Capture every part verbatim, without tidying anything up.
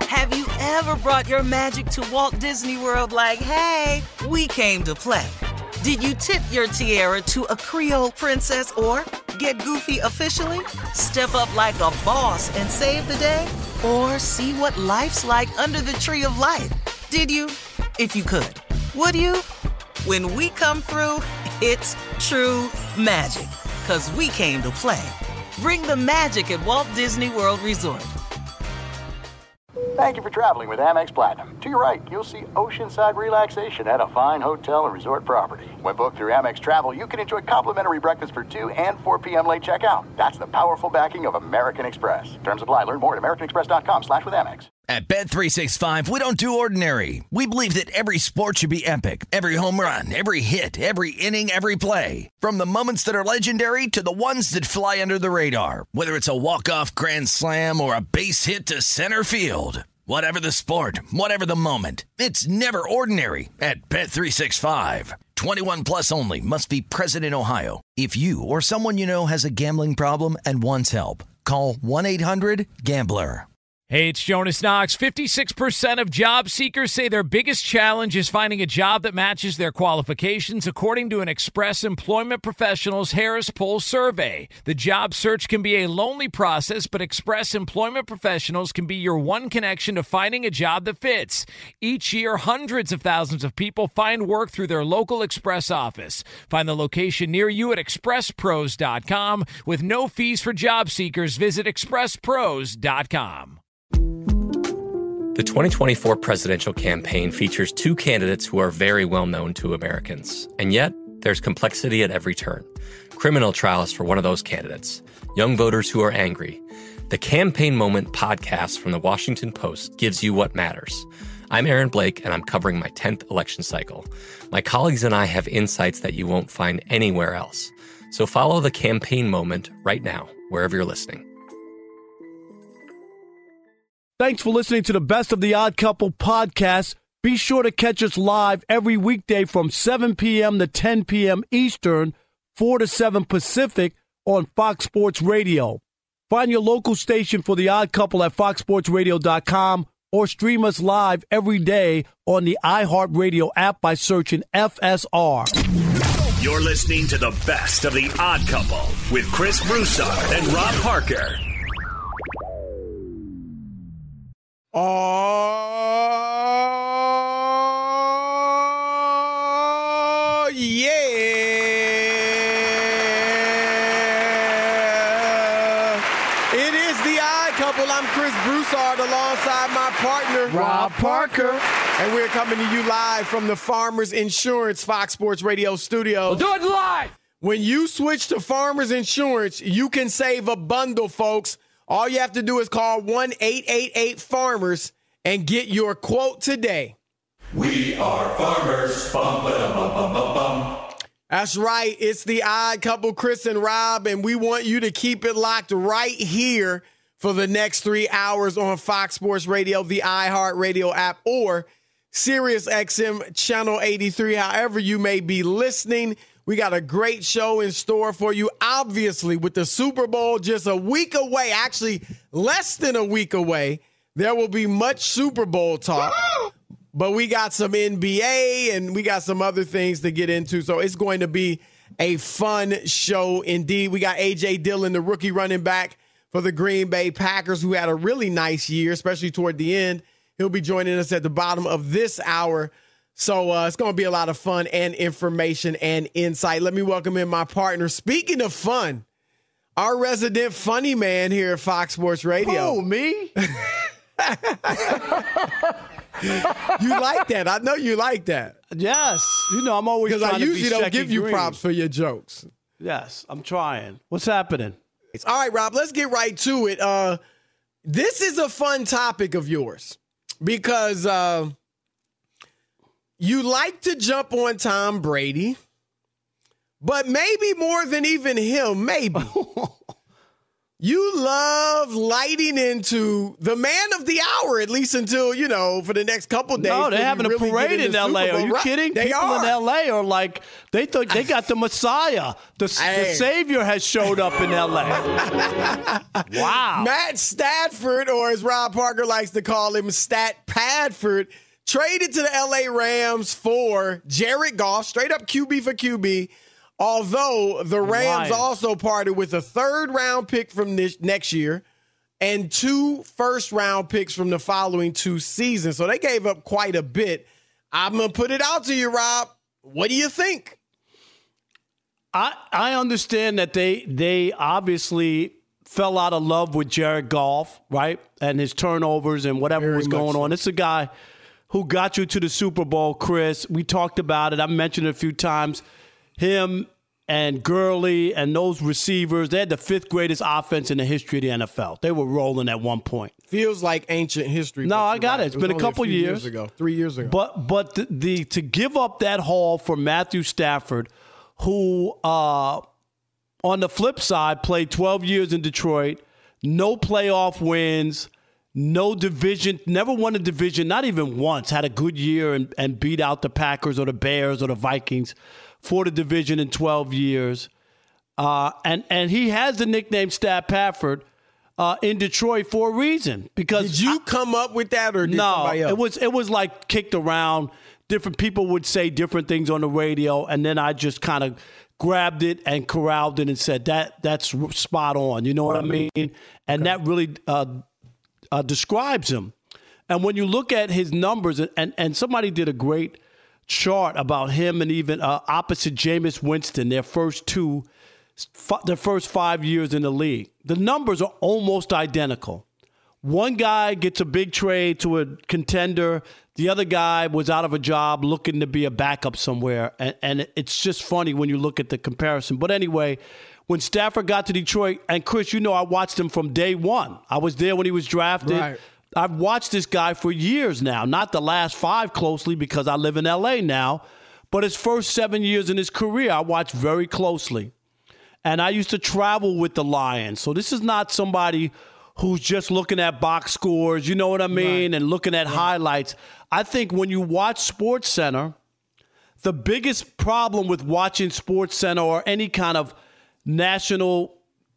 Have you ever brought your magic to Walt Disney World like, hey, we came to play? Did you tip your tiara to a Creole princess or get goofy officially? Step up like a boss and save the day? Or see what life's like under the tree of life? Did you? If you could. Would you? When we come through, it's true magic. 'Cause we came to play. Bring the magic at Walt Disney World Resort. Thank you for traveling with Amex Platinum. To your right, you'll see oceanside relaxation at a fine hotel and resort property. When booked through Amex Travel, you can enjoy complimentary breakfast for two and four p.m. late checkout. That's the powerful backing of American Express. Terms apply. Learn more at americanexpress.com slash with Amex. At Bet three sixty-five, we don't do ordinary. We believe that every sport should be epic. Every home run, every hit, every inning, every play. From the moments that are legendary to the ones that fly under the radar. Whether it's a walk-off grand slam or a base hit to center field. Whatever the sport, whatever the moment, it's never ordinary at Bet three sixty-five. twenty-one plus only. Must be present in Ohio. If you or someone you know has a gambling problem and wants help, call one eight hundred gambler. Hey, it's Jonas Knox. fifty-six percent of job seekers say their biggest challenge is finding a job that matches their qualifications, according to an Express Employment Professionals Harris Poll survey. The job search can be a lonely process, but Express Employment Professionals can be your one connection to finding a job that fits. Each year, hundreds of thousands of people find work through their local Express office. Find the location near you at express pros dot com. With no fees for job seekers, visit express pros dot com. The twenty twenty-four presidential campaign features two candidates who are very well known to Americans. And yet, there's complexity at every turn. Criminal trials for one of those candidates. Young voters who are angry. The Campaign Moment podcast from the Washington Post gives you what matters. I'm Aaron Blake, and I'm covering my tenth election cycle. My colleagues and I have insights that you won't find anywhere else. So follow The Campaign Moment right now, wherever you're listening. Thanks for listening to the Best of the Odd Couple podcast. Be sure to catch us live every weekday from seven p.m. to ten p.m. Eastern, four to seven Pacific on Fox Sports Radio. Find your local station for The Odd Couple at fox sports radio dot com or stream us live every day on the iHeartRadio app by searching F S R. You're listening to the Best of the Odd Couple with Chris Broussard and Rob Parker. Oh, yeah. It is the Odd Couple. I'm Chris Broussard alongside my partner, Rob Parker. And we're coming to you live from the Farmers Insurance Fox Sports Radio studio. We'll do it live. When you switch to Farmers Insurance, you can save a bundle, folks. All you have to do is call one eight eight eight farmers and get your quote today. We are farmers. Bum, ba-dum, bum, bum, bum, bum. That's right. It's the Odd Couple, Chris and Rob, and we want you to keep it locked right here for the next three hours on Fox Sports Radio, the iHeartRadio app, or Sirius X M Channel eighty-three. However you may be listening, we got a great show in store for you. Obviously, with the Super Bowl just a week away, actually less than a week away, there will be much Super Bowl talk. Woo-hoo! But we got some N B A and we got some other things to get into. So it's going to be a fun show indeed. We got A J. Dillon, the rookie running back for the Green Bay Packers, who had a really nice year, especially toward the end. He'll be joining us at the bottom of this hour. So uh, it's going to be a lot of fun and information and insight. Let me welcome in my partner. Speaking of fun, our resident funny man here at Fox Sports Radio. Oh, me? You like that. I know you like that. Yes. You know, I'm always trying I to be usually don't second give you green. props for your jokes. Yes, I'm trying. What's happening? All right, Rob, let's get right to it. Uh, this is a fun topic of yours because uh, you like to jump on Tom Brady, but maybe more than even him, maybe. You love lighting into the man of the hour, at least until, you know, for the next couple days. No, they're having really a parade in L A. Are you right. kidding? They People are. in L A are like, they thought they got the Messiah. The, hey. the Savior has showed up in L A. Wow. Matt Stafford, or as Rob Parker likes to call him, Stat Padford, traded to the L A Rams for Jared Goff, straight up Q B for Q B. Although the Rams Lions. also parted with a third-round pick from this next year and two first-round picks from the following two seasons. So they gave up quite a bit. I'm going to put it out to you, Rob. What do you think? I, I understand that they they obviously fell out of love with Jared Goff, right? And his turnovers and whatever Very was going so. on. It's a guy who got you to the Super Bowl, Chris. We talked about it. I mentioned it a few times. Him and Gurley and those receivers, they had the fifth greatest offense in the history of the N F L. They were rolling at one point. Feels like ancient history. No, I got right. it. It's it been a only couple a few years. years ago, three years ago. But but the, the to give up that haul for Matthew Stafford, who uh, on the flip side played twelve years in Detroit, no playoff wins, no division, never won a division, not even once, had a good year and, and beat out the Packers or the Bears or the Vikings for the division in twelve years. Uh, and, and he has the nickname Stat Padford uh, in Detroit for a reason. Because Did you I, come up with that or did no, somebody else? it was it was like kicked around. Different people would say different things on the radio, and then I just kind of grabbed it and corralled it and said, that that's spot on. You know what I mean? And okay. that really uh, uh, describes him. And when you look at his numbers, and, and somebody did a great chart about him and even uh, opposite Jameis Winston, their first two, f- their first five years in the league. The numbers are almost identical. One guy gets a big trade to a contender. The other guy was out of a job looking to be a backup somewhere. And, and it's just funny when you look at the comparison. But anyway, when Stafford got to Detroit, and Chris, you know I watched him from day one. I was there when he was drafted. Right. I've watched this guy for years now, not the last five closely because I live in L A now, but his first seven years in his career, I watched very closely. And I used to travel with the Lions. So this is not somebody who's just looking at box scores, you know what I mean, right. and looking at right. highlights. I think when you watch SportsCenter, the biggest problem with watching SportsCenter or any kind of national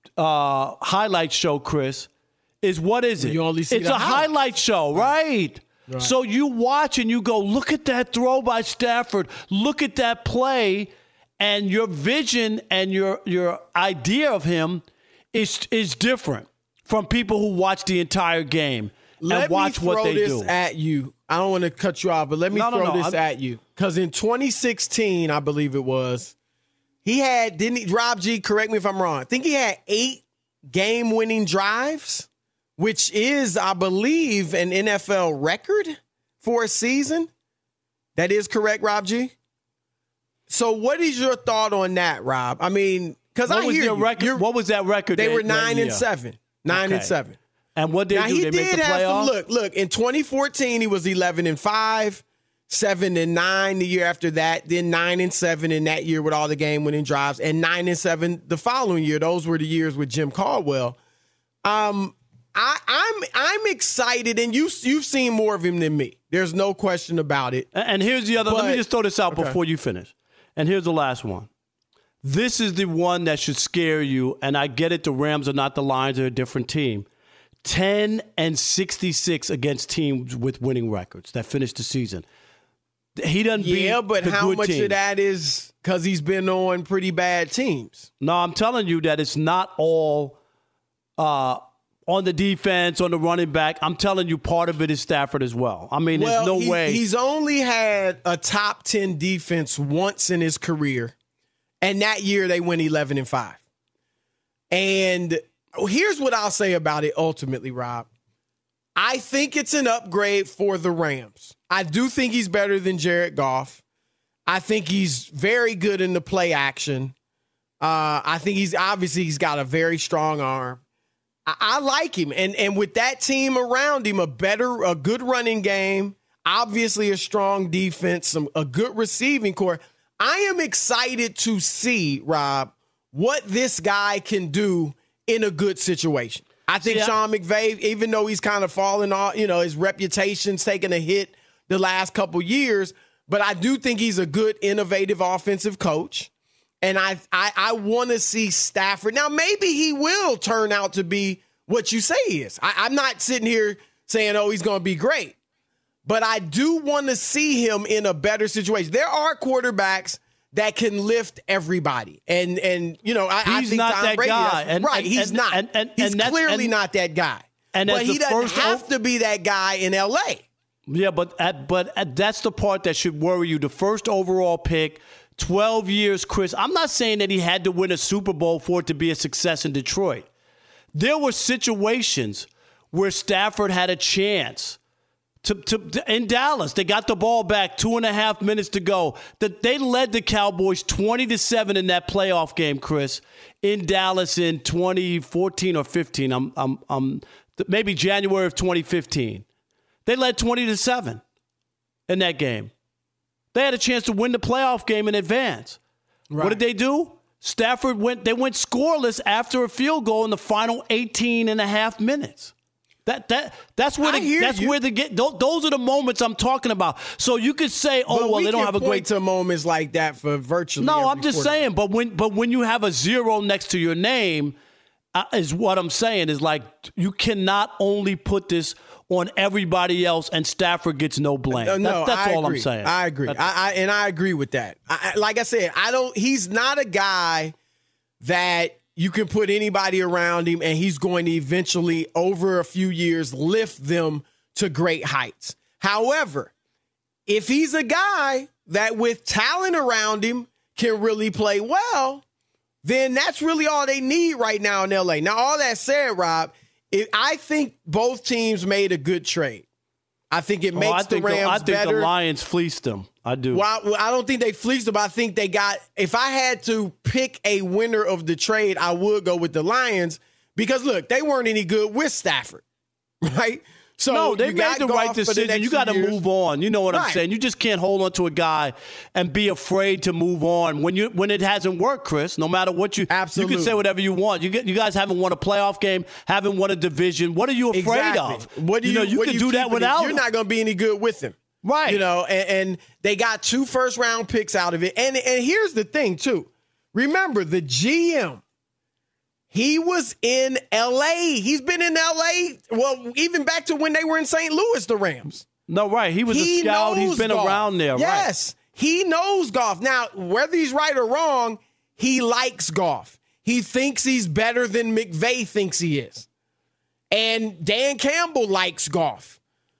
uh, highlight show, Chris, is what is it? You only see it's a highlight, highlight show, right. right? So you watch and you go, look at that throw by Stafford. Look at that play. And your vision and your your idea of him is is different from people who watch the entire game let and watch me throw what they this do. At you. I don't want to cut you off, but let me no, throw no, no. this I'm, at you. Because in twenty sixteen, I believe it was, he had, didn't he, Rob G, correct me if I'm wrong, I think he had eight game-winning drives, which is, I believe, an N F L record for a season. That is correct, Rob G? So what is your thought on that, Rob? I mean, because I was hear their you. record? You're, what was that record? They that, were nine that and seven. Nine okay. and seven. And what they now, do? He they did make the have playoffs? some, look, look, in twenty fourteen, he was eleven and five, seven and nine the year after that, then nine and seven in that year with all the game-winning drives, and nine and seven the following year. Those were the years with Jim Caldwell. Um, I, I'm I'm excited, and you you've seen more of him than me. There's no question about it. And here's the other. But, let me just throw this out okay. before you finish. And here's the last one. This is the one that should scare you. And I get it. The Rams are not the Lions; they're a different team. ten and sixty-six against teams with winning records that finished the season. He doesn't beat Yeah, but the how good much teams. of that is because he's been on pretty bad teams? No, I'm telling you that it's not all uh, on the defense, on the running back. I'm telling you part of it is Stafford as well. I mean, well, there's no he, way. He's only had a top ten defense once in his career, and that year they went eleven and five. And here's what I'll say about it ultimately, Rob. I think it's an upgrade for the Rams. I do think he's better than Jared Goff. I think he's very good in the play action. Uh, I think he's obviously he's got a very strong arm. I, I like him. And, and with that team around him, a better, a good running game, obviously a strong defense, some a good receiving core. I am excited to see, Rob, what this guy can do in a good situation. I think yeah. Sean McVay, even though he's kind of fallen off, you know, his reputation's taken a hit the last couple years, but I do think he's a good, innovative offensive coach. And I I, I want to see Stafford. Now, maybe he will turn out to be what you say he is. I, I'm not sitting here saying, oh, he's going to be great. But I do want to see him in a better situation. There are quarterbacks that can lift everybody. And, and you know, I, I think not Tom that Brady, guy. And, right, and, he's and, not. And, and, he's and clearly and, not that guy. And but he doesn't first have o- to be that guy in L A. Yeah, but at, but at, that's the part that should worry you. The first overall pick, twelve years, Chris. I'm not saying that he had to win a Super Bowl for it to be a success in Detroit. There were situations where Stafford had a chance to, to, to in Dallas. They got the ball back, two and a half minutes to go. That they led the Cowboys twenty to seven in that playoff game, Chris, in Dallas in twenty fourteen or fifteen. I'm, I'm, I'm maybe January of twenty fifteen. They led twenty to seven in that game. They had a chance to win the playoff game in advance. Right. What did they do? Stafford went, they went scoreless after a field goal in the final eighteen and a half minutes. That that that's where the, that's you. where the get those are the moments I'm talking about. So you could say, oh but well, we they don't have a great to moments like that for virtually. No, every I'm just quarterback. saying. But when but when you have a zero next to your name, uh, is what I'm saying is like you cannot only put this on everybody else and Stafford gets no blame. No, no that, that's I all agree. I'm saying. I agree. I, I, and I agree with that. I, like I said, I don't. He's not a guy that you can put anybody around him and he's going to eventually, over a few years, lift them to great heights. However, if he's a guy that with talent around him can really play well, then that's really all they need right now in L A. Now, all that said, Rob, It, I think both teams made a good trade. I think it makes oh, I the think Rams the, I think better. the Lions fleeced them. I do. Well I, I don't think they fleeced them. I think they got – if I had to pick a winner of the trade, I would go with the Lions because, look, they weren't any good with Stafford, right? So no, they you made the right decision. You got to move on. You know what right. I'm saying? You just can't hold on to a guy and be afraid to move on when you when it hasn't worked, Chris. No matter what you Absolutely. You can say whatever you want. You get, you guys haven't won a playoff game, haven't won a division. What are you afraid exactly. of? What do you, you know, you what can you do that without him. You're not going to be any good with him. Right. You know, and, and they got two first round picks out of it. And and here's the thing, too. Remember, the G M, he was in L A. He's been in L A, well, even back to when they were in Saint Louis, the Rams. No, right. He was he a scout. He's been golf. around there. Yes. Right. He knows golf. Now, whether he's right or wrong, he likes golf. He thinks he's better than McVay thinks he is. And Dan Campbell likes golf.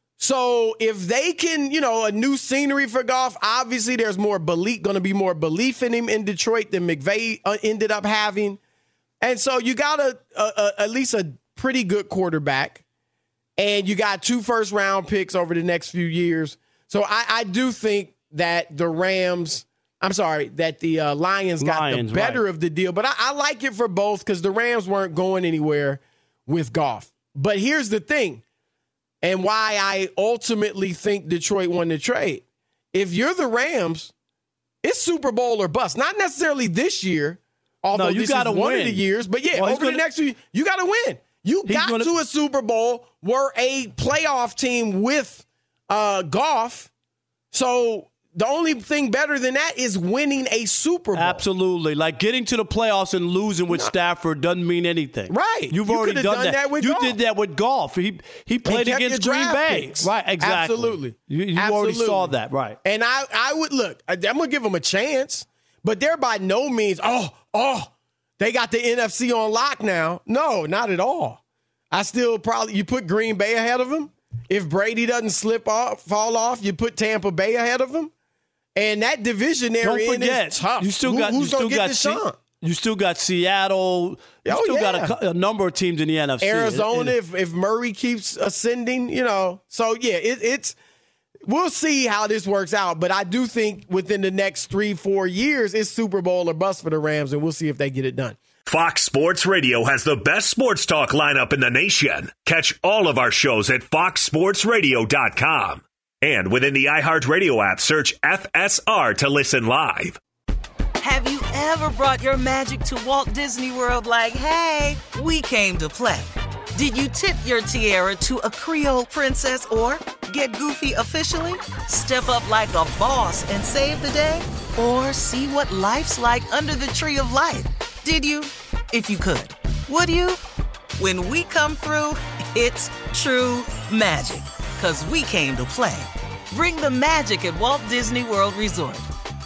So if they can, you know, a new scenery for golf, obviously there's more belief, going to be more belief in him in Detroit than McVay uh, ended up having. And so you got a, a, a at least a pretty good quarterback, and you got two first round picks over the next few years. So I, I do think that the Rams, I'm sorry, that the uh, Lions got Lions, the better right. of the deal. But I, I like it for both because the Rams weren't going anywhere with golf. But here's the thing, and why I ultimately think Detroit won the trade. If you're the Rams, it's Super Bowl or bust. Not necessarily this year, although no, you this gotta is one win. of the years. But yeah, well, over gonna, the next few, you got to win. You got gonna, to a Super Bowl. We're a playoff team with uh, golf. So the only thing better than that is winning a Super Bowl. Absolutely. Like getting to the playoffs and losing with no. Stafford doesn't mean anything. Right. You've you already done, done that. that with you golf. did that with golf. He he played against Green Bay. Picks. Right, exactly. Absolutely. You, you Absolutely. already saw that, right. And I, I would, look, I'm going to give them a chance, but they're by no means, oh, oh, they got the N F C on lock now. No, not at all. I still probably, you put Green Bay ahead of them. If Brady doesn't slip off, fall off, you put Tampa Bay ahead of them. And that division they're Don't in forget, is tough. You still Who, got, who's you going still to get got the shot? You still got Seattle. You oh, still yeah. got a, a number of teams in the N F C. Arizona, it, it, if, if Murray keeps ascending, you know. So, yeah, it, it's we'll see how this works out. But I do think within the next three, four years, it's Super Bowl or bust for the Rams, and we'll see if they get it done. Fox Sports Radio has the best sports talk lineup in the nation. Catch all of our shows at fox sports radio dot com. And within the iHeartRadio app, search F S R to listen live. Have you ever brought your magic to Walt Disney World like, hey, we came to play? Did you tip your tiara to a Creole princess or get goofy officially? Step up like a boss and save the day? Or see what life's like under the tree of life? Did you? If you could. Would you? When we come through, it's true magic. 'Cause we came to play. Bring the magic at Walt Disney World Resort.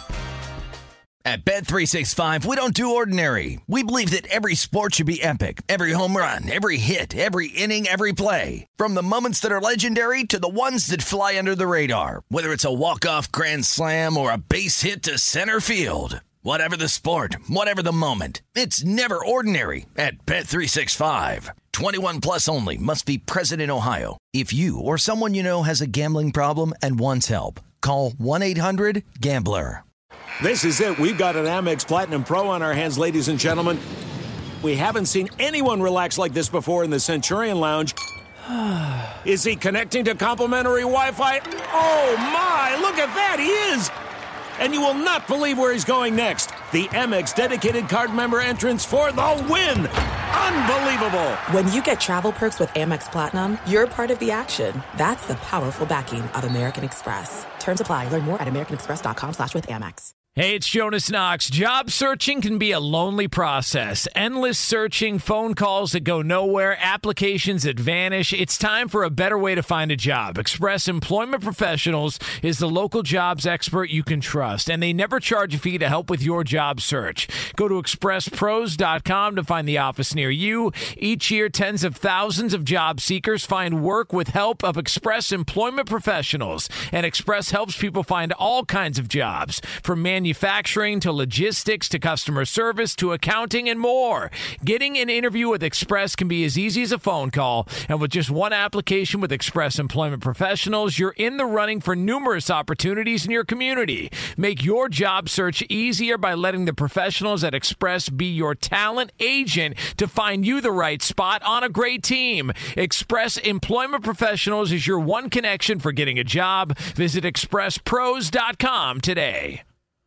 At Bet three sixty-five, we don't do ordinary. We believe that every sport should be epic. Every home run, every hit, every inning, every play. From the moments that are legendary to the ones that fly under the radar. Whether it's a walk-off grand slam or a base hit to center field. Whatever the sport, whatever the moment. It's never ordinary at Bet three sixty-five. twenty-one plus only. Must be present in Ohio. If you or someone you know has a gambling problem and wants help, call one eight hundred gambler. This is it. We've got an Amex Platinum Pro on our hands, ladies and gentlemen. We haven't seen anyone relax like this before in the Centurion Lounge. Is he connecting to complimentary Wi-Fi? Oh, my. Look at that. He is. And you will not believe where he's going next. The Amex dedicated card member entrance for the win. Unbelievable. When you get travel perks with Amex Platinum, you're part of the action. That's the powerful backing of American Express. Terms apply. Learn more at americanexpress.com slash with Amex. Hey, it's Jonas Knox. Job searching can be a lonely process. Endless searching, phone calls that go nowhere, applications that vanish. It's time for a better way to find a job. Express Employment Professionals is the local jobs expert you can trust, and they never charge a fee to help with your job search. Go to express pros dot com to find the office near you. Each year, tens of thousands of job seekers find work with help of Express Employment Professionals, and Express helps people find all kinds of jobs, from manufacturing Manufacturing to logistics to customer service to accounting and more. Getting an interview with Express can be as easy as a phone call, and with just one application with Express Employment Professionals, you're in the running for numerous opportunities in your community. Make your job search easier by letting the professionals at Express be your talent agent to find you the right spot on a great team. Express Employment Professionals is your one connection for getting a job. Visit express pros dot com today.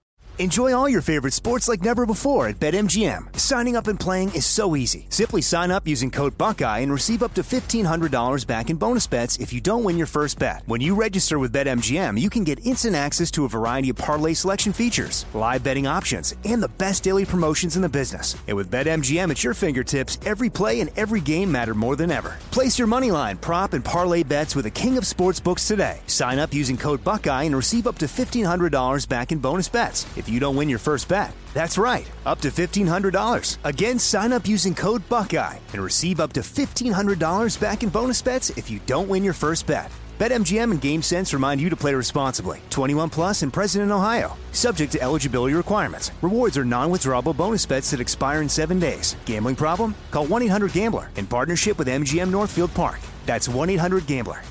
Enjoy all your favorite sports like never before at BetMGM. Signing up and playing is so easy. Simply sign up using code Buckeye and receive up to fifteen hundred dollars back in bonus bets if you don't win your first bet. When you register with BetMGM, you can get instant access to a variety of parlay selection features, live betting options, and the best daily promotions in the business. And with BetMGM at your fingertips, every play and every game matter more than ever. Place your moneyline, prop, and parlay bets with the king of sportsbooks today. Sign up using code Buckeye and receive up to fifteen hundred dollars back in bonus bets if you don't win your first bet. That's right, up to fifteen hundred dollars. Again, sign up using code Buckeye and receive up to fifteen hundred dollars back in bonus bets if you don't win your first bet. BetMGM and GameSense remind you to play responsibly. twenty-one plus and present in Ohio. Subject to eligibility requirements. Rewards are non-withdrawable bonus bets that expire in seven days. Gambling problem? Call one eight hundred gambler in partnership with M G M Northfield Park. That's one eight hundred gambler.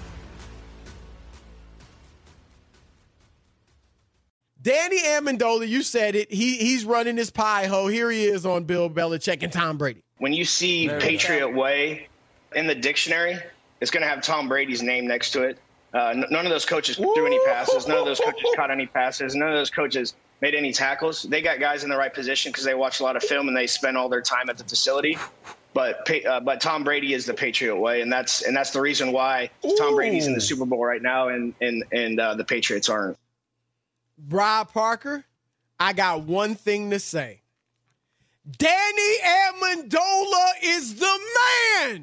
Danny Amendola, you said it. He he's running his pie hole. Here he is on Bill Belichick and Tom Brady. When you see Patriot Way in the dictionary, it's going to have Tom Brady's name next to it. Uh, n- none of those coaches threw any passes. None of those coaches caught any passes. None of those coaches made any tackles. They got guys in the right position because they watch a lot of film and they spend all their time at the facility. But uh, but Tom Brady is the Patriot Way, and that's and that's the reason why Tom Brady's in the Super Bowl right now, and and and uh, the Patriots aren't. Rob Parker, I got one thing to say. Danny Amendola is the man.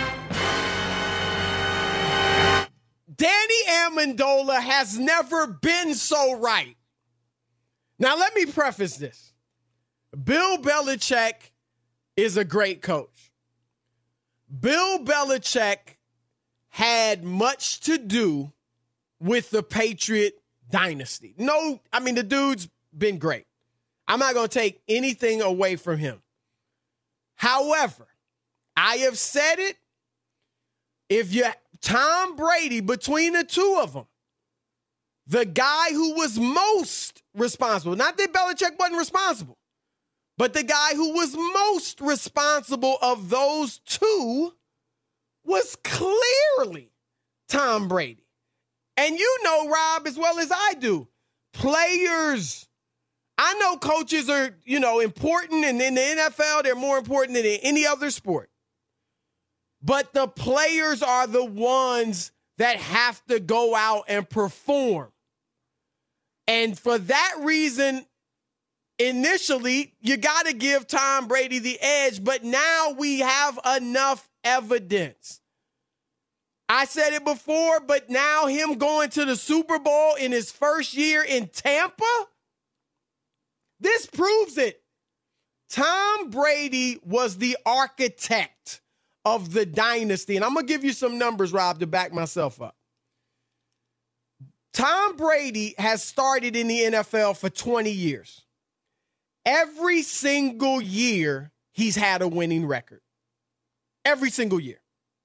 Danny Amendola has never been so right. Now, let me preface this. Bill Belichick is a great coach. Bill Belichick had much to do with the Patriot dynasty. No, I mean, the dude's been great. I'm not going to take anything away from him. However, I have said it. If you Tom Brady, between the two of them, the guy who was most responsible, not that Belichick wasn't responsible, but the guy who was most responsible of those two was clearly Tom Brady. And you know, Rob, as well as I do, players I know coaches are, you know, important, and in the N F L, they're more important than in any other sport. But the players are the ones that have to go out and perform. And for that reason, initially, you got to give Tom Brady the edge, but now we have enough evidence. I said it before, but now him going to the Super Bowl in his first year in Tampa, this proves it. Tom Brady was the architect of the dynasty. And I'm going to give you some numbers, Rob, to back myself up. Tom Brady has started in the N F L for twenty years. Every single year, he's had a winning record. Every single year.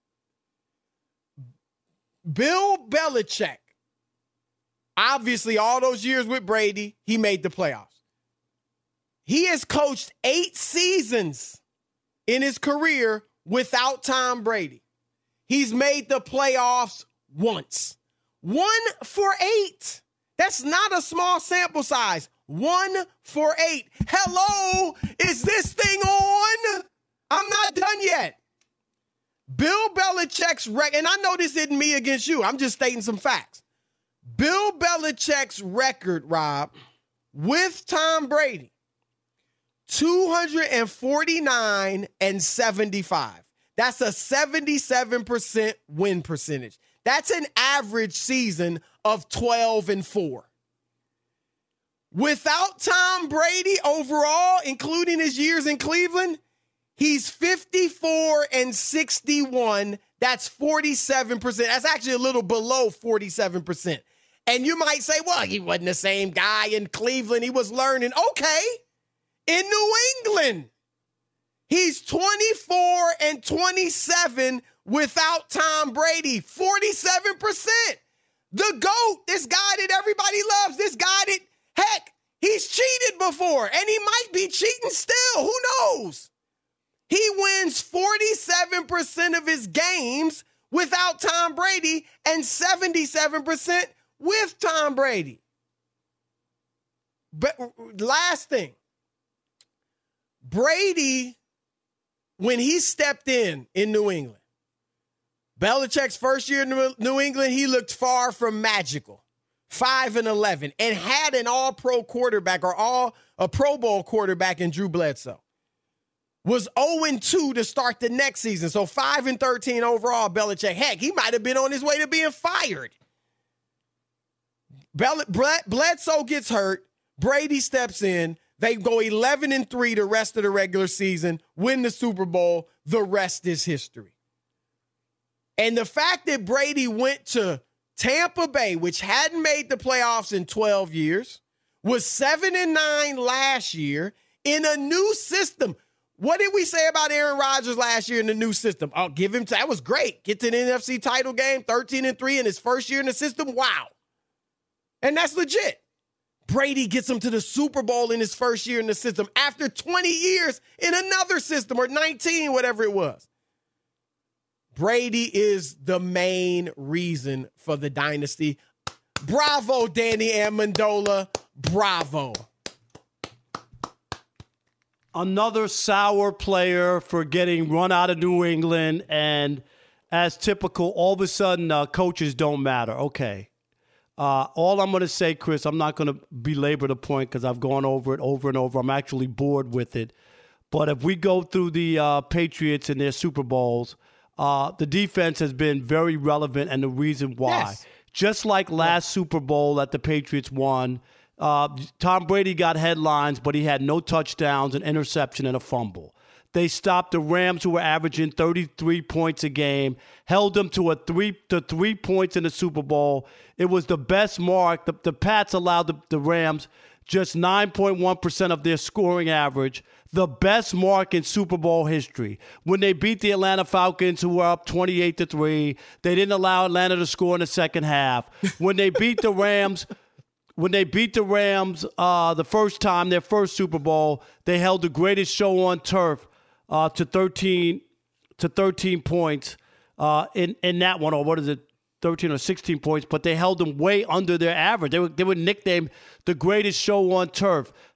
Bill Belichick, obviously all those years with Brady, he made the playoffs. He has coached eight seasons in his career without Tom Brady. He's made the playoffs once. One for eight. That's not a small sample size. One for eight. Hello, is this thing on? I'm not done yet. Bill Belichick's record, and I know this isn't me against you. I'm just stating some facts. Bill Belichick's record, Rob, with Tom Brady, two forty-nine and seventy-five. That's a seventy-seven percent win percentage. That's an average season of twelve and four. Without Tom Brady overall, including his years in Cleveland, he's fifty-four and sixty-one. That's forty-seven percent. That's actually a little below forty-seven percent. And you might say, well, he wasn't the same guy in Cleveland. He was learning. Okay. In New England, he's twenty-four and twenty-seven without Tom Brady. forty-seven percent. The GOAT, this guy that everybody loves, this guy that, heck, he's cheated before, and he might be cheating still. Who knows? He wins forty-seven percent of his games without Tom Brady and seventy-seven percent with Tom Brady. But last thing, Brady, when he stepped in in New England, Belichick's first year in New England, he looked far from magical. five and eleven, and had an all-pro quarterback or all a Pro Bowl quarterback in Drew Bledsoe. Was oh and two to start the next season. So five and thirteen overall, Belichick. Heck, he might have been on his way to being fired. Bel- Bledsoe gets hurt. Brady steps in. They go eleven and three the rest of the regular season, win the Super Bowl. The rest is history. And the fact that Brady went to Tampa Bay, which hadn't made the playoffs in twelve years, was seven and nine last year in a new system. What did we say about Aaron Rodgers last year in the new system? I'll give him, that was great. Get to the N F C title game, thirteen and three in his first year in the system. Wow. And that's legit. Brady gets him to the Super Bowl in his first year in the system after twenty years in another system, or nineteen, whatever it was. Brady is the main reason for the dynasty. Bravo, Danny Amendola. Bravo. Another sour player for getting run out of New England, and as typical, all of a sudden, uh, coaches don't matter. Okay. Uh, all I'm going to say, Chris, I'm not going to belabor the point because I've gone over it over and over. I'm actually bored with it. But if we go through the uh, Patriots and their Super Bowls, uh, the defense has been very relevant, and the reason why. Yes. Just like last yeah. Super Bowl that the Patriots won, uh, Tom Brady got headlines, but he had no touchdowns, an interception, and a fumble. They stopped the Rams, who were averaging thirty-three points a game, held them to a three to three points in the Super Bowl. It was the best mark. The, the Pats allowed the, the Rams just nine point one percent of their scoring average, the best mark in Super Bowl history. When they beat the Atlanta Falcons, who were up twenty-eight to three, they didn't allow Atlanta to score in the second half. When they beat the Rams, when they beat the Rams uh, the first time, their first Super Bowl, they held the greatest show on turf uh, to thirteen to thirteen points uh, in in that one, or what is it? thirteen or sixteen points, but they held them way under their average. They were, they were nicknamed the greatest show on turf.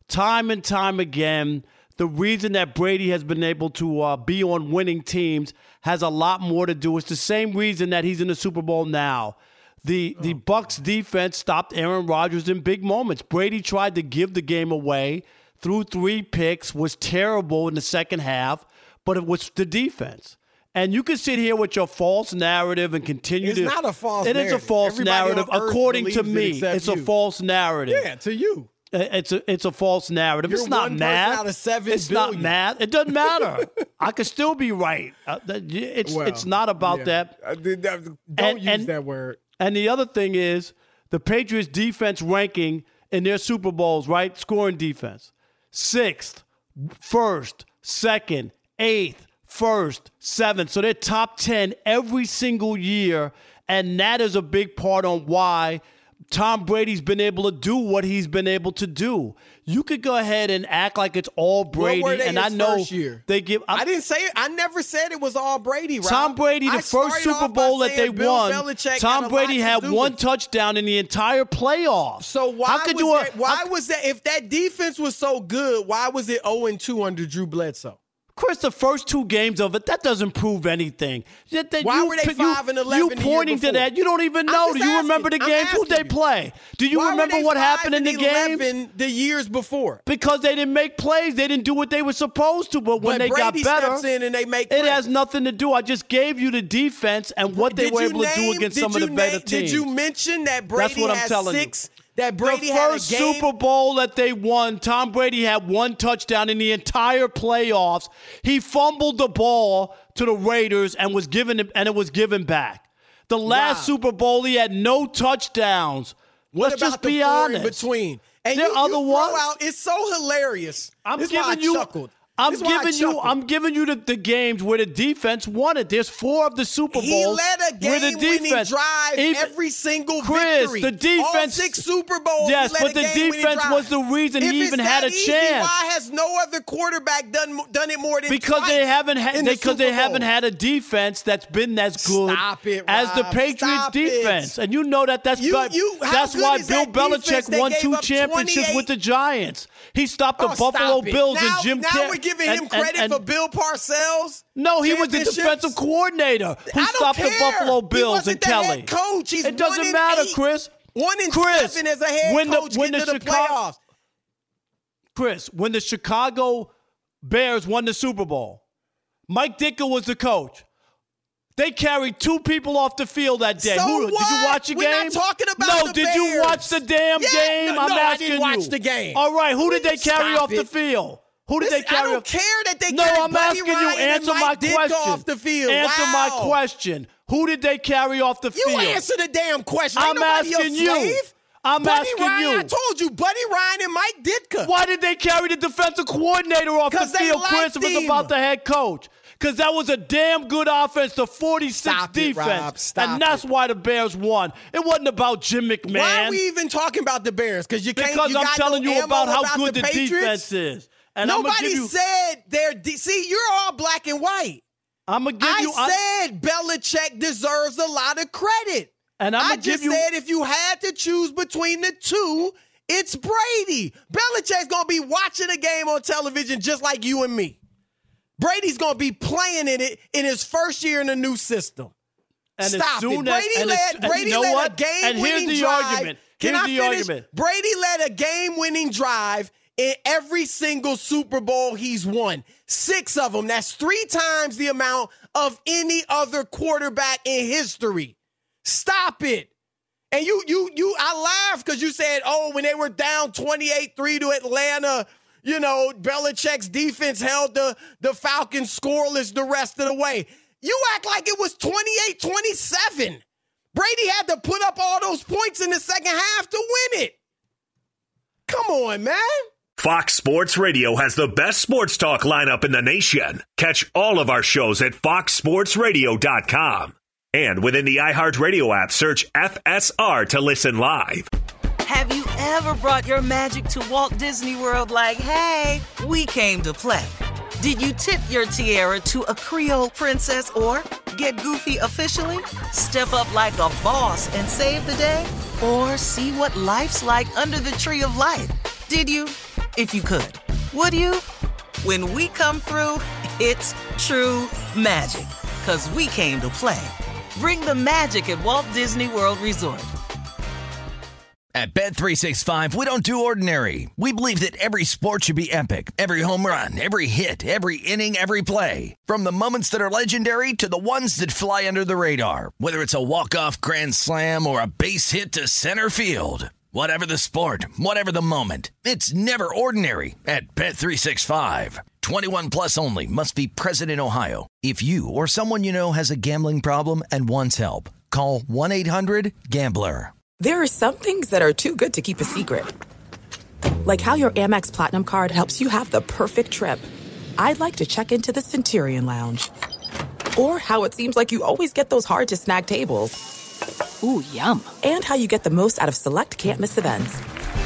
time and time again, the reason that Brady has been able to uh, be on winning teams has a lot more to do. It's the same reason that he's in the Super Bowl now. The the Bucs defense stopped Aaron Rodgers in big moments. Brady tried to give the game away, threw three picks, was terrible in the second half, but it was the defense. And you can sit here with your false narrative and continue it's to... It's not a false it narrative. It is a false Everybody narrative. According to me, it's you. a false narrative. Yeah, to you. It's a it's a false narrative. You're it's not one math. Out of seven it's billion. not math. It doesn't matter. I could still be right. Uh, it's well, it's not about yeah. that. Don't and, use and, that word. And the other thing is the Patriots defense ranking in their Super Bowls, right? Scoring defense. Sixth, first, second, eighth, first, seventh. So they're top ten every single year. And that is a big part on why Tom Brady's been able to do what he's been able to do. You could go ahead and act like it's all Brady, what were they and his I know first year? they give. I'm, I didn't say it. I never said it was all Brady. Rob. Tom Brady, the I first Super Bowl that they Bill won, Belichick Tom Brady had one it. touchdown in the entire playoffs. So why how could was you? that, why how, was that? If that defense was so good, why was it oh and two under Drew Bledsoe? Chris, the first two games of it, that doesn't prove anything. That, that Why you, were they five and eleven? You pointing to that? You don't even know. Do you asking. remember the I'm games? Who'd they you. play? Do you Why remember were they what five happened in and the games? The years before, because they didn't make plays. They didn't do what they were supposed to. But when but they Brady got better, steps in and they make it plays. has nothing to do. I just gave you the defense and what they did were able name, to do against some of the name, better teams. Did you mention that Brady That's what I'm has telling six? You. That Brady the had first a game. Super Bowl that they won, Tom Brady had one touchdown in the entire playoffs. He fumbled the ball to the Raiders and was given and it was given back. The last wow. Super Bowl, he had no touchdowns. What Let's about just the be four honest. In between, and there you, are you other throw ones. out. It's so hilarious. I'm this giving why I you. chuckled. I'm this why giving I you. I'm giving you the, the games where the defense won it. There's four of the Super Bowls. He led a where the game-winning defense, drive even, every single Chris, victory. the defense. All six Super Bowls. Yes, he led but a the defense drive. was the reason if he even it's had that a easy, chance. Why has no other quarterback done done it more than because twice they haven't had because the they haven't had a defense that's been as good Stop it, as the Rob. Patriots Stop defense, it. and you know that that's You- but you- how that's good why is Bill that defense? Belichick They won gave two up championships with the twenty-eight Giants. He stopped the Oh, Buffalo stop it. Bills now, and Jim Now Car- we're giving and, him credit and, and, for Bill Parcells. No, he was the championships? defensive coordinator who I don't stopped care. the Buffalo He Bills wasn't and the Kelly. head coach. He's it doesn't one in matter, eight. Chris. One in Chris, seven as a head when coach the, when getting the to the Chicago, playoffs. Chris, when the Chicago Bears won the Super Bowl, Mike Ditka was the coach. They carried two people off the field that day. So Who, what? Did you watch the We're game? not talking about no, the did Bears. you watch the damn Yeah, game? no, I'm no, I asking didn't watch you. the game. All right, who did they Stop carry off it. the field? Who did Listen, they carry I don't off? care that they No, carried I'm Buddy asking you. Ryan and Answer Mike my Ditka question. off the field. Answer Wow. my question. Who did they carry off the You field? answer the damn question. I'm Ain't nobody asking your you. slave. I'm Buddy asking Ryan, you. I told you, Buddy Ryan and Mike Ditka. Why did they carry the defensive coordinator off the 'Cause they field, Chris, liked if it's him. about the head coach? Because that was a damn good offense, the forty-six Stop it, defense. Rob. Stop and that's it. why the Bears won. It wasn't about Jim McMahon. Why are we even talking about the Bears? Because you can't. because you I'm got telling no you ammo about how about good the, the Patriots? defense is. And I'm Nobody gonna give you, said they're. De- See, you're all black and white. I'm gonna give I you. I, said Belichick deserves a lot of credit. and I'm I gonna give just you. said if you had to choose between the two, it's Brady. Belichick's going to be watching a game on television just like you and me. Brady's going to be playing in it in his first year in a new system. And Stop as soon it. as, Brady and led, as, Brady you know led what? a game-winning and here's the drive. argument. Can Here's I the finish? argument. Brady led a game-winning drive in every single Super Bowl he's won. Six of them. That's three times the amount of any other quarterback in history. Stop it. And you, you, you, I laughed because you said, oh, when they were down twenty-eight three to Atlanta, you know, Belichick's defense held the, the Falcons scoreless the rest of the way. You act like it was twenty-eight twenty-seven. Brady had to put up all those points in the second half to win it. Come on, man. Fox Sports Radio has the best sports talk lineup in the nation. Catch all of our shows at fox sports radio dot com. And within the iHeartRadio app, search F S R to listen live. Have you ever brought your magic to Walt Disney World like, hey, we came to play? Did you tip your tiara to a Creole princess or get goofy officially? Step up like a boss and save the day? Or see what life's like under the tree of life? Did you? If you could. Would you? When we come through, it's true magic. 'Cause we came to play. Bring the magic at Walt Disney World Resort. At Bet three sixty-five, we don't do ordinary. We believe that every sport should be epic. Every home run, every hit, every inning, every play. From the moments that are legendary to the ones that fly under the radar. Whether it's a walk-off grand slam or a base hit to center field. Whatever the sport, whatever the moment. It's never ordinary at Bet three sixty-five. twenty-one plus only. Must be present in Ohio. If you or someone you know has a gambling problem and wants help, call one eight hundred gambler. There are some things that are too good to keep a secret. Like how your Amex Platinum card helps you have the perfect trip. I'd like to check into the Centurion Lounge. Or how it seems like you always get those hard-to-snag tables. Ooh, yum. And how you get the most out of select can't-miss events.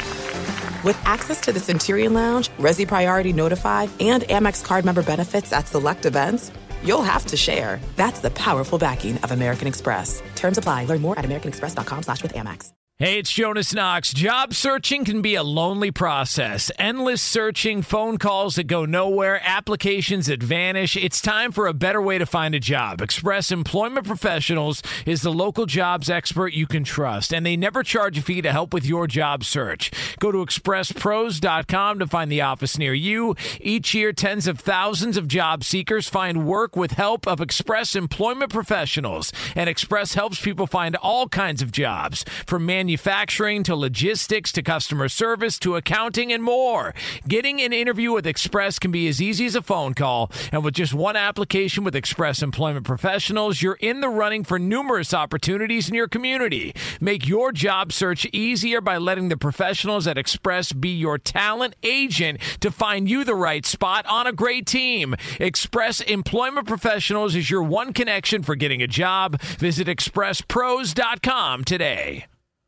With access to the Centurion Lounge, Resi Priority Notified, and Amex card member benefits at select events, you'll have to share. That's the powerful backing of American Express. Terms apply. Learn more at americanexpress.com slash with Amex. Hey, it's Jonas Knox. Job searching can be a lonely process. Endless searching, phone calls that go nowhere, applications that vanish. It's time for a better way to find a job. Express Employment Professionals is the local jobs expert you can trust, and they never charge a fee to help with your job search. Go to express pros dot com to find the office near you. Each year, tens of thousands of job seekers find work with help of Express Employment Professionals, and Express helps people find all kinds of jobs, from manufacturing Manufacturing to logistics to customer service to accounting and more. Getting an interview with Express can be as easy as a phone call, and with just one application with Express Employment Professionals, you're in the running for numerous opportunities in your community. Make your job search easier by letting the professionals at Express be your talent agent to find you the right spot on a great team. Express Employment Professionals is your one connection for getting a job. Visit express pros dot com today.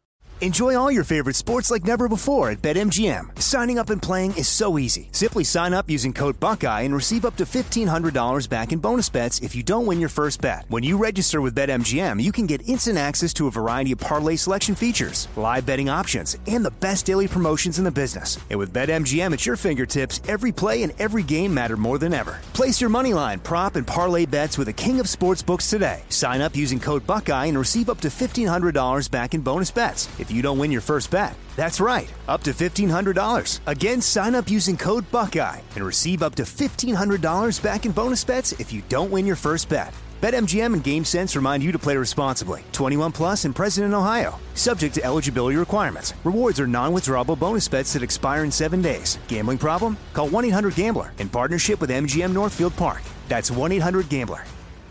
Enjoy all your favorite sports like never before at BetMGM. Signing up and playing is so easy. Simply sign up using code Buckeye and receive up to fifteen hundred dollars back in bonus bets if you don't win your first bet. When you register with BetMGM, you can get instant access to a variety of parlay selection features, live betting options, and the best daily promotions in the business. And with BetMGM at your fingertips, every play and every game matter more than ever. Place your moneyline, prop, and parlay bets with the king of sportsbooks today. Sign up using code Buckeye and receive up to fifteen hundred dollars back in bonus bets if you don't win your first bet. That's right, up to fifteen hundred dollars. Again, sign up using code Buckeye and receive up to fifteen hundred dollars back in bonus bets if you don't win your first bet. BetMGM and GameSense remind you to play responsibly. twenty-one plus and present in Ohio. Subject to eligibility requirements. Rewards are non-withdrawable bonus bets that expire in seven days. Gambling problem? Call one eight hundred gambler in partnership with M G M Northfield Park. That's one eight hundred gambler.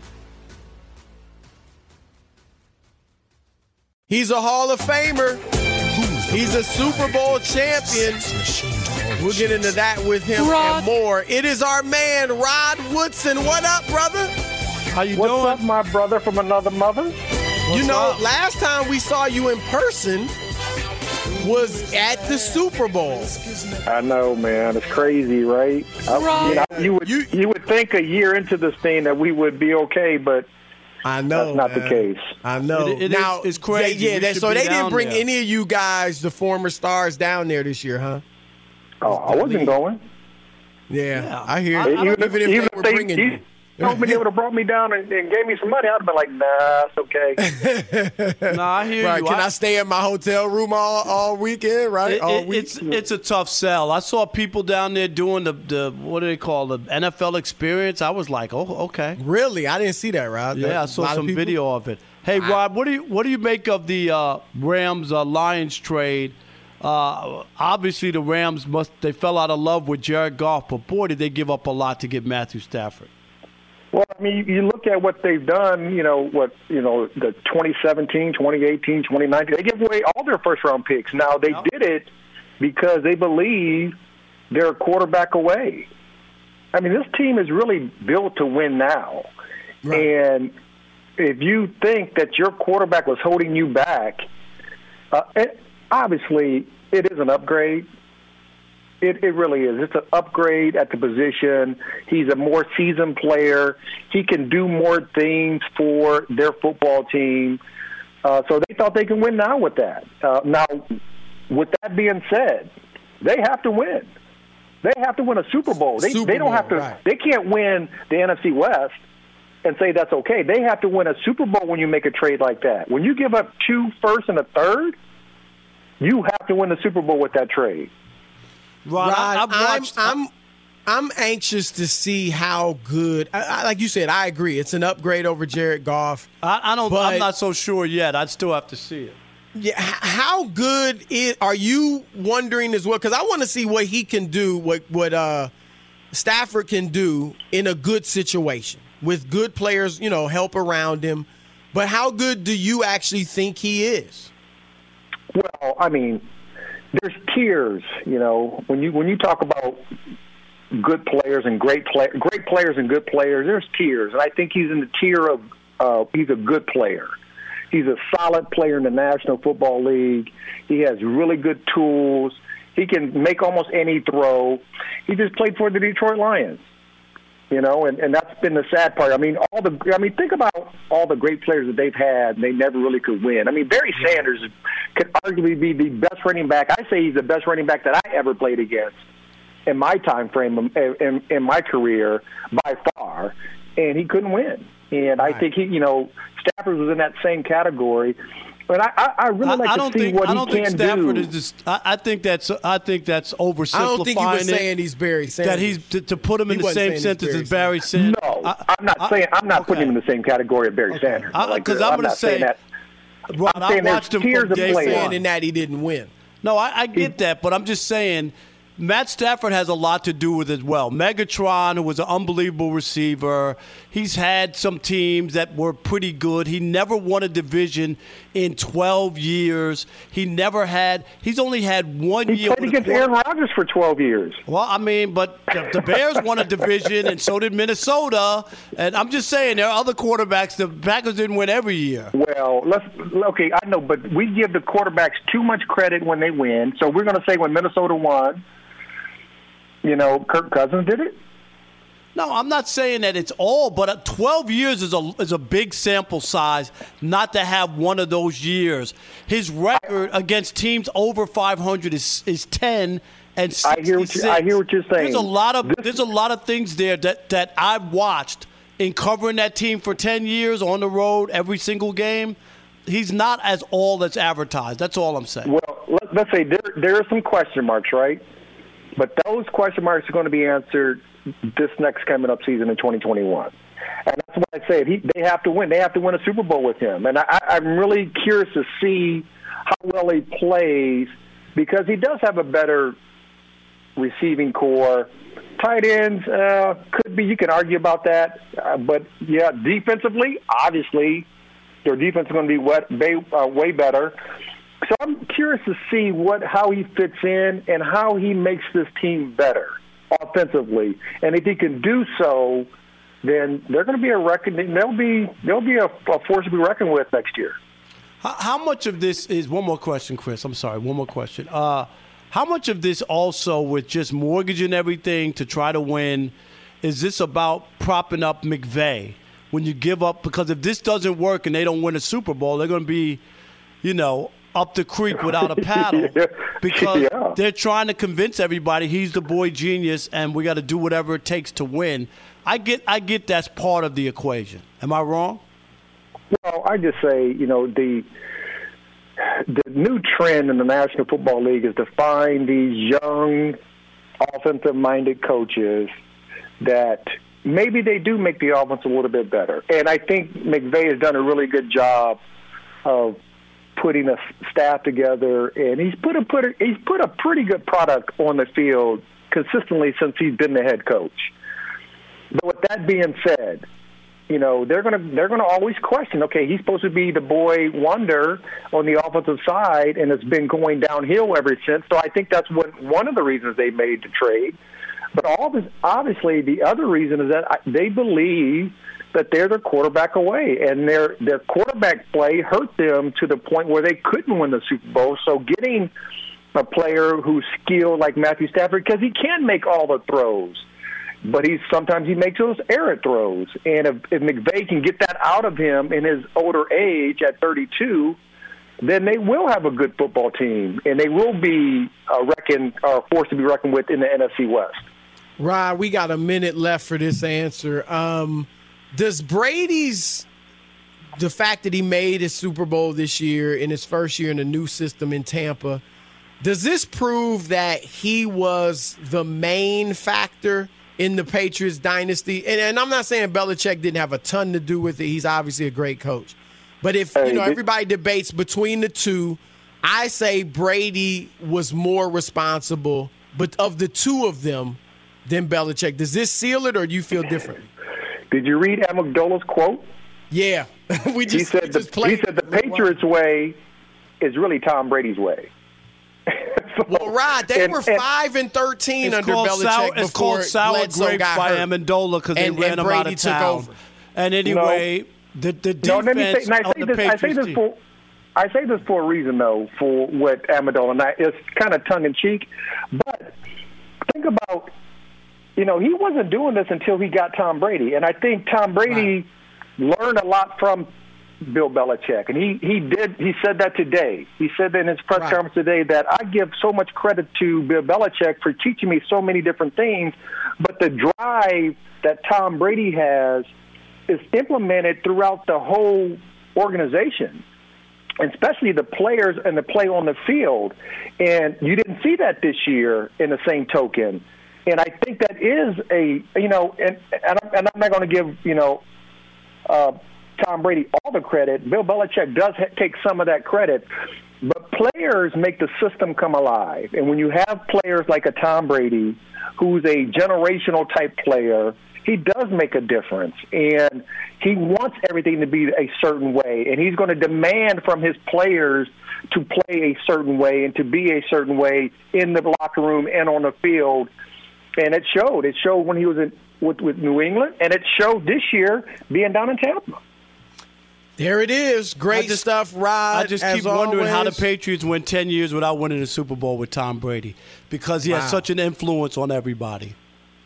He's a Hall of Famer. He's a Super Bowl champion. We'll get into that with him Rod. and more. It is our man, Rod Woodson. What up, brother? How you What's doing? What's up, my brother from another mother? What's you know, up? Last time we saw you in person was at the Super Bowl. I know, man. It's crazy, right? I, you, know, you would you, you would think a year into this thing that we would be okay, but I know that's not man. the case. I know. It, it now is, it's crazy. They, yeah, they, so they didn't bring there. any of you guys, the former stars, down there this year, huh? Oh, I wasn't going. Yeah, yeah. I hear. I, I even, even if even they were they, bringing you. You know, they would have brought me down and, and gave me some money. I'd have been like, nah, it's okay. nah, I hear right. you. Can I, I stay in my hotel room all, all weekend, right? It, all it, week? It's it's a tough sell. I saw people down there doing the, the what do they call the N F L experience. I was like, oh, okay. Really? I didn't see that, Rob. Yeah, that, I saw some of video of it. Hey, wow. Rob, what do you what do you make of the uh, Rams uh, Lions trade? Uh, obviously, the Rams must they fell out of love with Jared Goff, but boy, did they give up a lot to get Matthew Stafford. Well, I mean, you look at what they've done, you know, what, you know, the twenty seventeen, twenty eighteen, twenty nineteen, they give away all their first-round picks. Now, they yep. did it because they believe they're a quarterback away. I mean, this team is really built to win now. Right. And if you think that your quarterback was holding you back, uh, it, obviously it is an upgrade. It, it really is. It's an upgrade at the position. He's a more seasoned player. He can do more things for their football team. Uh, so they thought they can win now with that. Uh, now, with that being said, they have to win. They have to win a Super Bowl. They, Super they don't Bowl, have to. right. They can't win the N F C West and say that's okay. They have to win a Super Bowl when you make a trade like that. When you give up two firsts and a third, you have to win the Super Bowl with that trade. Rod, I, I've watched, I'm, I'm I'm anxious to see how good. I, I, like you said, I agree. It's an upgrade over Jared Goff. I, I don't. But, I'm not so sure yet. I'd still have to see it. Yeah, how good is? Are you wondering as well? Because I want to see what he can do. What what uh, Stafford can do in a good situation with good players. You know, help around him. But how good do you actually think he is? Well, I mean, there's tiers. You know, when you when you talk about good players and great play, great players and good players, there's tiers, and I think he's in the tier of uh, he's a good player. He's a solid player in the National Football League. He has really good tools. He can make almost any throw. He just played for the Detroit Lions, you know, and, and that's been the sad part. I mean, all the I mean, think about all the great players that they've had, and they never really could win. I mean, Barry Sanders could arguably be the best running back. I say he's the best running back that I ever played against in my time frame, in, in, in my career, by far, and he couldn't win. And right. I think he, you know, Stafford was in that same category. But I, I, I really like I, I to see think, what I he don't can think Stafford do. Is just, I, I think that's I think that's oversimplifying. I don't think he was it, saying he's Barry Sanders. That he's to, to put him in he the same sentence as Barry Sanders. No, I, I'm not I, saying I'm not okay. putting him in the same category of Barry okay. Sanders. Because like, I'm, I'm going to say that. Ron, I'm I saying watched him tiers from of day players. one. in that he didn't win. No, I, I get that, but I'm just saying Matt Stafford has a lot to do with it as well. Megatron, who was an unbelievable receiver, he's had some teams that were pretty good. He never won a division in twelve years. He never had – he's only had one he year. He played against Aaron Rodgers for twelve years. Well, I mean, but the, the Bears won a division, and so did Minnesota. And I'm just saying there are other quarterbacks. The Packers didn't win every year. Well, let's okay, I know, but we give the quarterbacks too much credit when they win. So we're going to say when Minnesota won, you know, Kirk Cousins did it? No, I'm not saying that it's all, but twelve years is a is a big sample size not to have one of those years. His record against teams over five hundred is is ten and sixty-six. I hear what, you, I hear what you're saying. There's a lot of this, there's a lot of things there that, that I've watched in covering that team for ten years on the road every single game. He's not as all as advertised. That's all I'm saying. Well, let, let's say there there are some question marks, right? But those question marks are going to be answered this next coming up season in twenty twenty-one. And that's what I said. He, they have to win. They have to win a Super Bowl with him. And I, I'm really curious to see how well he plays because he does have a better receiving core. Tight ends uh, could be. You can argue about that. Uh, but, yeah, defensively, obviously, their defense is going to be way, uh, way better. So I'm curious to see what how he fits in and how he makes this team better offensively. And if he can do so, then they're going to be a reckon. They'll be they'll be a, a force to be reckoned with next year. How, how much of this is one more question, Chris? I'm sorry, one more question. Uh, how much of this also with just mortgaging everything to try to win? Is this about propping up McVay when you give up? Because if this doesn't work and they don't win a Super Bowl, they're going to be, you know, up the creek without a paddle because yeah. they're trying to convince everybody he's the boy genius and we got to do whatever it takes to win. I get I get that's part of the equation. Am I wrong? Well, I just say, you know, the the new trend in the National Football League is to find these young, offensive-minded coaches that maybe they do make the offense a little bit better. And I think McVay has done a really good job of putting a staff together, and he's put a put a, he's put a pretty good product on the field consistently since he's been the head coach. But with that being said, you know they're gonna they're gonna always question. Okay, he's supposed to be the boy wonder on the offensive side, and it's been going downhill ever since. So I think that's what one of the reasons they made the trade. But all this, obviously, the other reason is that they believe that they're their quarterback away, and their their quarterback play hurt them to the point where they couldn't win the Super Bowl. So getting a player who's skilled like Matthew Stafford, because he can make all the throws, but he's sometimes he makes those errant throws. And if, if McVay can get that out of him in his older age at thirty-two, then they will have a good football team, and they will be uh, reckoned or forced to be reckoned with in the N F C West. Rod, we got a minute left for this answer. Um, does Brady's the fact that he made his Super Bowl this year in his first year in a new system in Tampa, does this prove that he was the main factor in the Patriots dynasty? And, and I'm not saying Belichick didn't have a ton to do with it. He's obviously a great coach. But if, you know, everybody debates between the two, I say Brady was more responsible, but of the two of them, than Belichick. Does this seal it, or do you feel differently? Did you read Amigdala's quote? Yeah. we just, he said, we the, just played he said the Patriots' way is really Tom Brady's way. so, well, Rod, they and, were and, five and thirteen it's under called Belichick sour, before it's called sour Bledsoe grapes got by hurt. Amendola because they and, ran and him Brady out of took town. over. And anyway, no, the the defense no, let me say, and I of say the this, I say this team. for I say this for a reason though, for what Amendola, and I, it's kind of tongue in cheek, but think about, you know, he wasn't doing this until he got Tom Brady, and I think Tom Brady right. learned a lot from Bill Belichick, and he he did he said that today. He said that in his press right. conference today that I give so much credit to Bill Belichick for teaching me so many different things, but the drive that Tom Brady has is implemented throughout the whole organization, and especially the players and the play on the field. And you didn't see that this year in the same token. And I think that is a, you know, and, and, I'm, and I'm not going to give, you know, uh, Tom Brady all the credit. Bill Belichick does ha- take some of that credit. But players make the system come alive. And when you have players like a Tom Brady, who's a generational type player, he does make a difference. And he wants everything to be a certain way. And he's going to demand from his players to play a certain way and to be a certain way in the locker room and on the field. And it showed. It showed when he was in, with, with New England, and it showed this year being down in Tampa. There it is. Great just, stuff, Rod. I just keep wondering always. how the Patriots went ten years without winning a Super Bowl with Tom Brady, because he wow. had such an influence on everybody.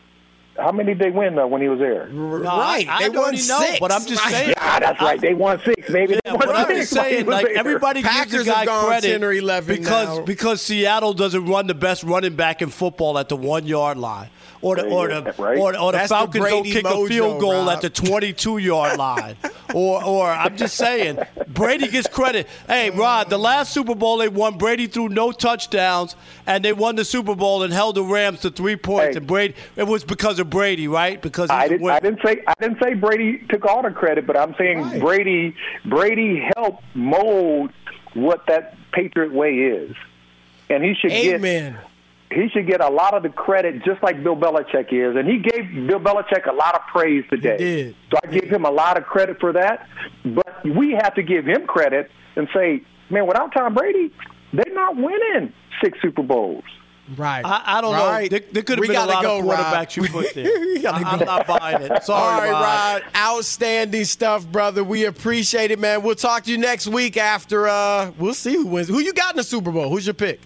How many did they win, though, when he was there? No, right. I, I they won six. Know, but I'm just right. saying. Yeah, that's right. They won six, maybe. Yeah, they won but six I'm just saying, like, there. everybody Packers gives the guy have gone credit ten or eleven because, now. because Seattle doesn't run the best running back in football at the one-yard line. Or the, or the, right. or, or the That's Falcons the don't kick mojo, a field goal Rob. at the twenty-two-yard line. or, or I'm just saying, Brady gets credit. Hey, Rod, the last Super Bowl they won, Brady threw no touchdowns, and they won the Super Bowl and held the Rams to three points. Hey. And Brady, it was because of Brady, right? Because I, did, I didn't say I didn't say Brady took all the credit, but I'm saying right. Brady Brady helped mold what that Patriot way is, and he should Amen. get. He should get a lot of the credit, just like Bill Belichick is. And he gave Bill Belichick a lot of praise today. He did. So I give him a lot of credit for that. But we have to give him credit and say, man, without Tom Brady, they're not winning six Super Bowls. Right. I, I don't right. know. There, there could have we been a lot go, of quarterbacks you put there. I, I'm go. not buying it. Sorry, All right, Rod. Rod. Outstanding stuff, brother. We appreciate it, man. We'll talk to you next week after uh, – we'll see who wins. Who you got in the Super Bowl? Who's your pick?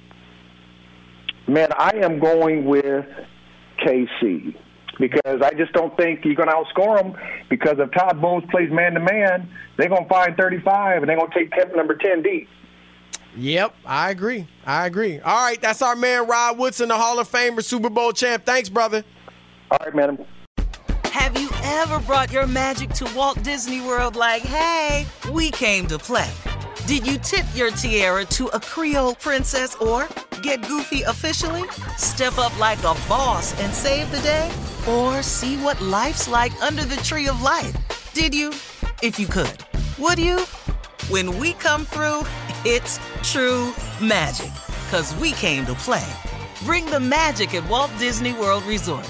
Man, I am going with K C because I just don't think you're going to outscore them, because if Todd Bowles plays man-to-man, they're going to find thirty-five, and they're going to take temp number ten deep. Yep, I agree. I agree. All right, that's our man Rod Woodson, the Hall of Famer, Super Bowl champ. Thanks, brother. All right, man. Have you ever brought your magic to Walt Disney World like, hey, we came to play? Did you tip your tiara to a Creole princess or get goofy officially? Step up like a boss and save the day? Or see what life's like under the tree of life? Did you? If you could. Would you? When we come through, it's true magic. 'Cause we came to play. Bring the magic at Walt Disney World Resort.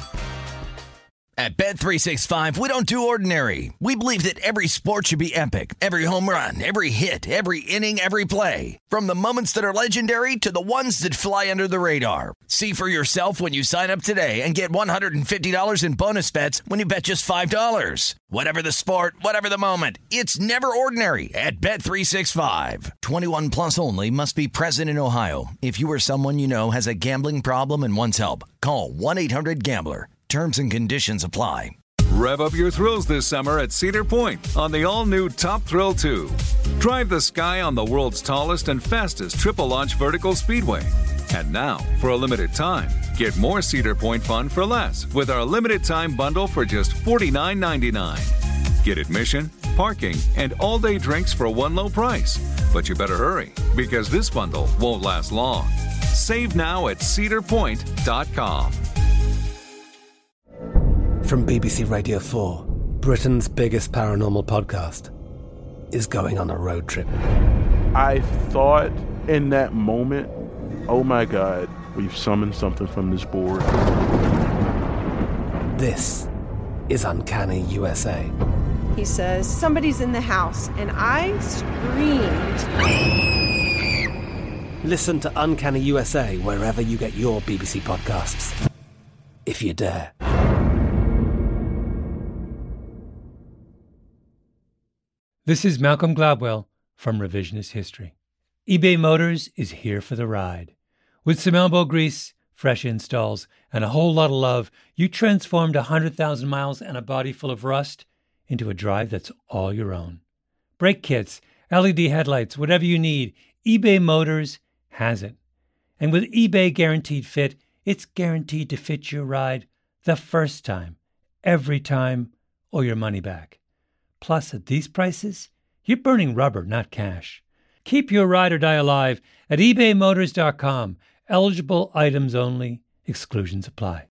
At Bet three sixty-five, we don't do ordinary. We believe that every sport should be epic. Every home run, every hit, every inning, every play. From the moments that are legendary to the ones that fly under the radar. See for yourself when you sign up today and get one hundred fifty dollars in bonus bets when you bet just five dollars. Whatever the sport, whatever the moment, it's never ordinary at Bet three sixty-five. twenty-one plus only. Must be present in Ohio. If you or someone you know has a gambling problem and wants help, call one eight hundred gambler. Terms and conditions apply. Rev up your thrills this summer at Cedar Point on the all-new Top Thrill two. Drive the sky on the world's tallest and fastest triple-launch vertical speedway. And now, for a limited time, get more Cedar Point fun for less with our limited-time bundle for just forty-nine ninety-nine. Get admission, parking, and all-day drinks for one low price. But you better hurry, because this bundle won't last long. Save now at cedar point dot com. From B B C Radio four, Britain's biggest paranormal podcast is going on a road trip. I thought in that moment, oh my God, we've summoned something from this board. This is Uncanny U S A. He says, somebody's in the house, and I screamed. Listen to Uncanny U S A wherever you get your B B C podcasts, if you dare. This is Malcolm Gladwell from Revisionist History. eBay Motors is here for the ride. With some elbow grease, fresh installs, and a whole lot of love, you transformed one hundred thousand miles and a body full of rust into a drive that's all your own. Brake kits, L E D headlights, whatever you need, eBay Motors has it. And with eBay Guaranteed Fit, it's guaranteed to fit your ride the first time, every time, or your money back. Plus, at these prices, you're burning rubber, not cash. Keep your ride or die alive at ebay motors dot com. Eligible items only. Exclusions apply.